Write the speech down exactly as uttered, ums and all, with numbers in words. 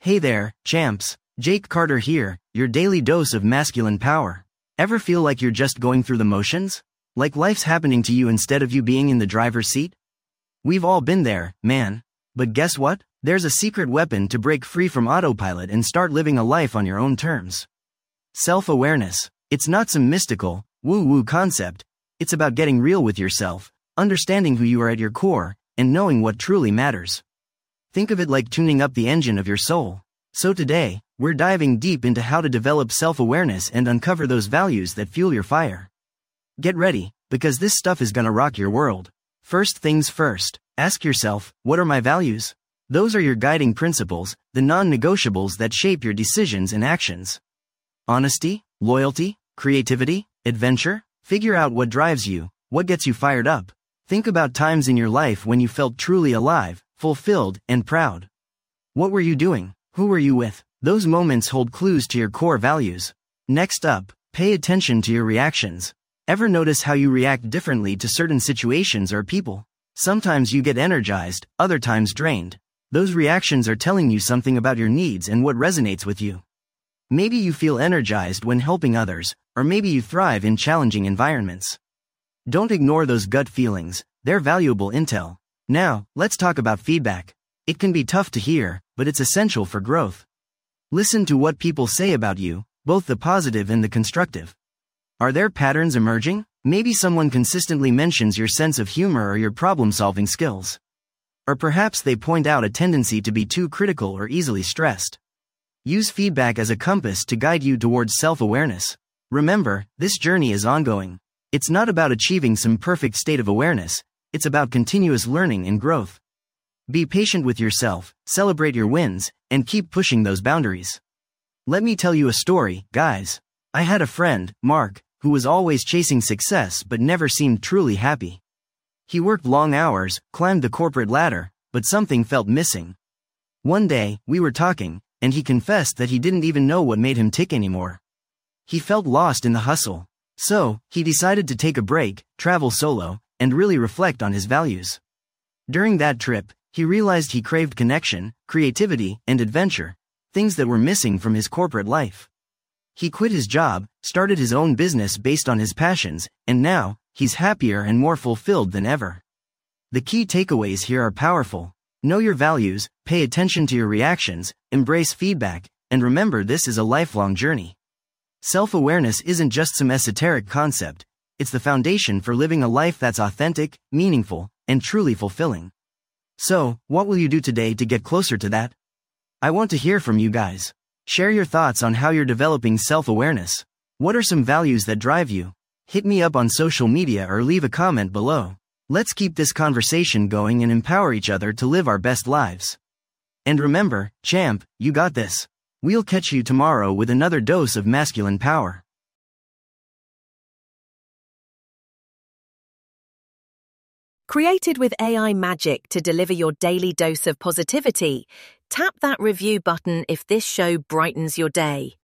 Hey there, champs. Jake Carter here, your daily dose of masculine power. Ever feel like you're just going through the motions? Like life's happening to you instead of you being in the driver's seat? We've all been there, man. But guess what? There's a secret weapon to break free from autopilot and start living a life on your own terms. Self-awareness. It's not some mystical, woo-woo concept. It's about getting real with yourself, understanding who you are at your core, and knowing what truly matters. Think of it like tuning up the engine of your soul. So today, we're diving deep into how to develop self-awareness and uncover those values that fuel your fire. Get ready, because this stuff is gonna rock your world. First things first, ask yourself, what are my values? Those are your guiding principles, the non-negotiables that shape your decisions and actions. Honesty, loyalty, creativity, adventure? Figure out what drives you, what gets you fired up. Think about times in your life when you felt truly alive, fulfilled, and proud. What were you doing? Who were you with? Those moments hold clues to your core values. Next up, pay attention to your reactions. Ever notice how you react differently to certain situations or people? Sometimes you get energized, other times drained. Those reactions are telling you something about your needs and what resonates with you. Maybe you feel energized when helping others, or maybe you thrive in challenging environments. Don't ignore those gut feelings, they're valuable intel. Now, let's talk about feedback. It can be tough to hear, but it's essential for growth. Listen to what people say about you, both the positive and the constructive. Are there patterns emerging? Maybe someone consistently mentions your sense of humor or your problem-solving skills. Or perhaps they point out a tendency to be too critical or easily stressed. Use feedback as a compass to guide you towards self-awareness. Remember, this journey is ongoing. It's not about achieving some perfect state of awareness, it's about continuous learning and growth. Be patient with yourself, celebrate your wins, and keep pushing those boundaries. Let me tell you a story, guys. I had a friend, Mark, who was always chasing success but never seemed truly happy. He worked long hours, climbed the corporate ladder, but something felt missing. One day, we were talking, and he confessed that he didn't even know what made him tick anymore. He felt lost in the hustle. So, he decided to take a break, travel solo, and really reflect on his values. During that trip, he realized he craved connection, creativity, and adventure, things that were missing from his corporate life. He quit his job, started his own business based on his passions, and now, he's happier and more fulfilled than ever. The key takeaways here are powerful. Know your values, pay attention to your reactions, embrace feedback, and remember this is a lifelong journey. Self-awareness isn't just some esoteric concept, it's the foundation for living a life that's authentic, meaningful, and truly fulfilling. So, what will you do today to get closer to that? I want to hear from you guys. Share your thoughts on how you're developing self-awareness. What are some values that drive you? Hit me up on social media or leave a comment below. Let's keep this conversation going and empower each other to live our best lives. And remember, champ, you got this. We'll catch you tomorrow with another dose of masculine power. Created with A I magic to deliver your daily dose of positivity, tap that review button if this show brightens your day.